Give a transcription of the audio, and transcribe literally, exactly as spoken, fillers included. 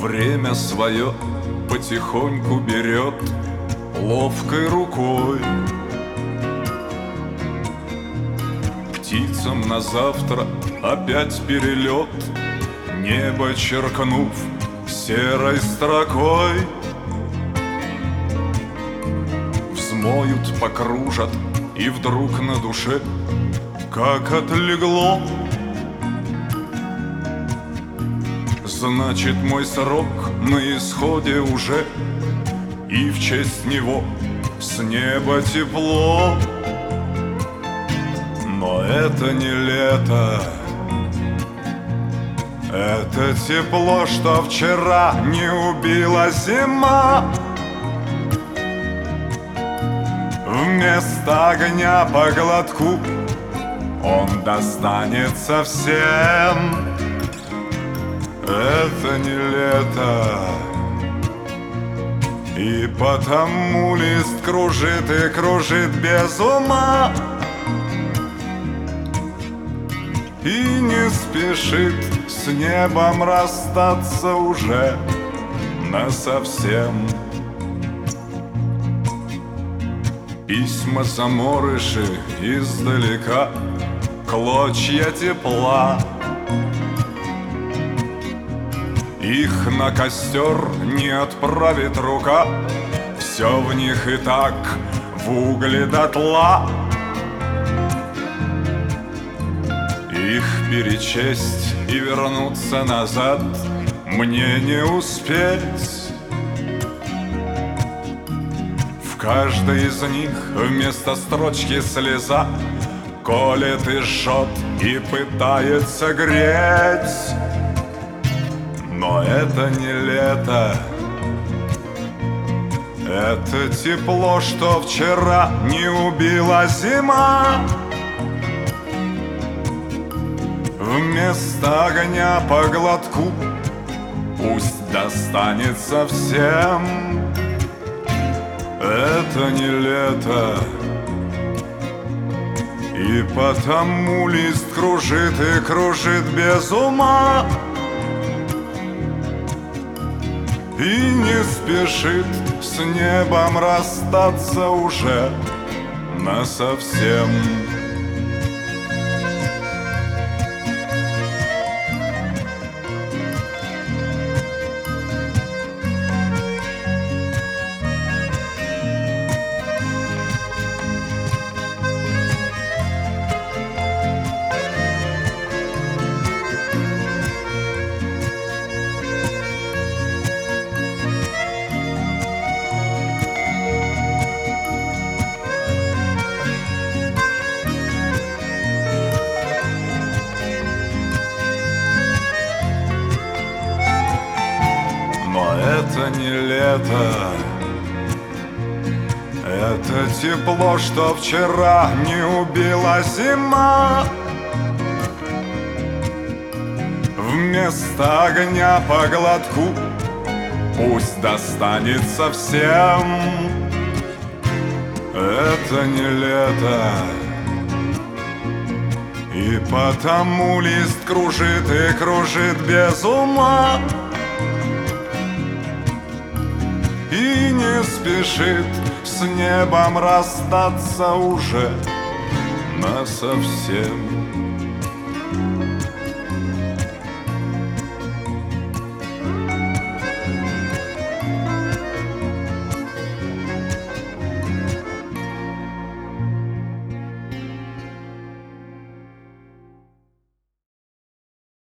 Время свое потихоньку берет ловкой рукой. Птицам на завтра опять перелет, небо черкнув серой строкой. Взмоют, покружат, и вдруг на душе как отлегло. Значит, мой срок на исходе уже, и в честь него с неба тепло. Но это не лето, это тепло, что вчера не убила зима. Вместо огня по глотку он достанется всем. Это не лето, и потому лист кружит и кружит без ума, и не спешит с небом расстаться уже насовсем. Письма заморыши издалека, клочья тепла. Их на костер не отправит рука, все в них и так в угле дотла. Их перечесть и вернуться назад мне не успеть. В каждой из них вместо строчки слеза колет и жжет и пытается греть. Но это не лето, это тепло, что вчера не убила зима. Вместо огня по глотку пусть достанется всем. Это не лето, и потому лист кружит и кружит без ума, и не спешит с небом расстаться уже насовсем. Это не лето, это тепло, что вчера не убила зима. Вместо огня по глотку пусть достанется всем. Это не лето, и потому лист кружит и кружит без ума, и не спешит с небом расстаться уже насовсем.